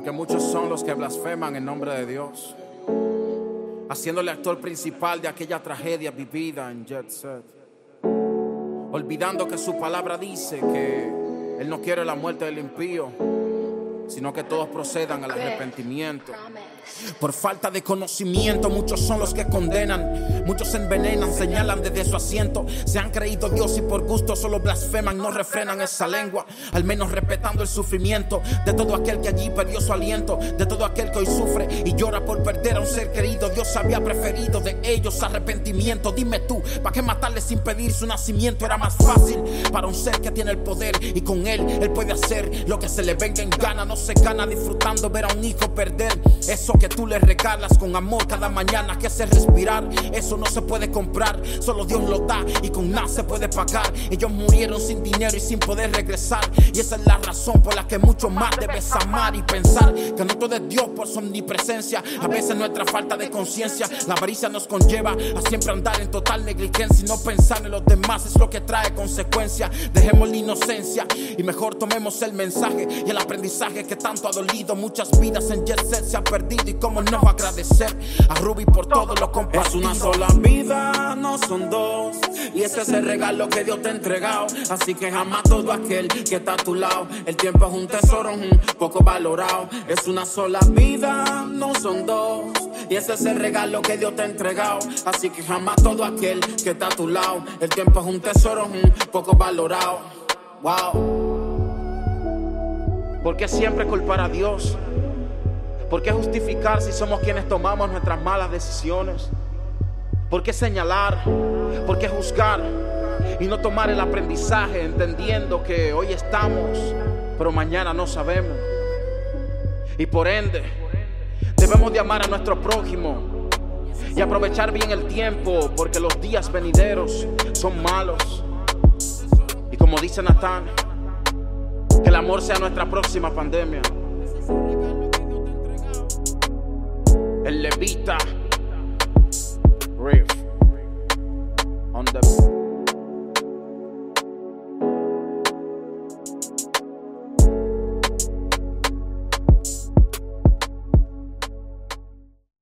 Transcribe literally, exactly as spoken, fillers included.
Porque muchos son los que blasfeman en nombre de Dios, haciéndole actor principal de aquella tragedia vivida en Jet Set, olvidando que su palabra dice que Él no quiere la muerte del impío, sino que todos procedan al arrepentimiento. Por falta de conocimiento, muchos son los que condenan, muchos se envenenan, señalan desde su asiento. Se han creído Dios y por gusto solo blasfeman, no refrenan esa lengua, al menos respetando el sufrimiento de todo aquel que allí perdió su aliento, de todo aquel que hoy sufre y llora por perder a un ser querido. Dios había preferido de ellos arrepentimiento. Dime tú, ¿para qué matarle sin pedir su nacimiento? Era más fácil para un ser que tiene el poder y con él, él puede hacer lo que se le venga en gana. No se gana disfrutando ver a un hijo perder eso que tú le regalas con amor cada mañana, que hace respirar. Eso no se puede comprar, solo Dios lo da y con nada se puede pagar. Ellos murieron sin dinero y sin poder regresar, y esa es la razón por la que mucho más debes amar y pensar que no todo es Dios por su omnipresencia. A veces nuestra falta de conciencia, la avaricia nos conlleva a siempre andar en total negligencia, y no pensar en los demás es lo que trae consecuencias. Dejemos la inocencia y mejor tomemos el mensaje y el aprendizaje que tanto ha dolido. Muchas vidas en Jet Set se han perdido, y cómo no agradecer a Ruby por todo lo compartido. Es una sola vida, no son dos, y ese es el regalo que Dios te ha entregado. Así que jamás todo aquel que está a tu lado. El tiempo es un tesoro un poco valorado. Es una sola vida, no son dos, y ese es el regalo que Dios te ha entregado. Así que jamás todo aquel que está a tu lado. El tiempo es un tesoro un poco valorado. Wow. ¿Por qué siempre culpar a Dios? ¿Por qué justificar si somos quienes tomamos nuestras malas decisiones? ¿Por qué señalar? ¿Por qué juzgar? Y no tomar el aprendizaje entendiendo que hoy estamos, pero mañana no sabemos. Y por ende, debemos de amar a nuestro prójimo y aprovechar bien el tiempo, porque los días venideros son malos. Y como dice Natán, que el amor sea nuestra próxima pandemia. El levita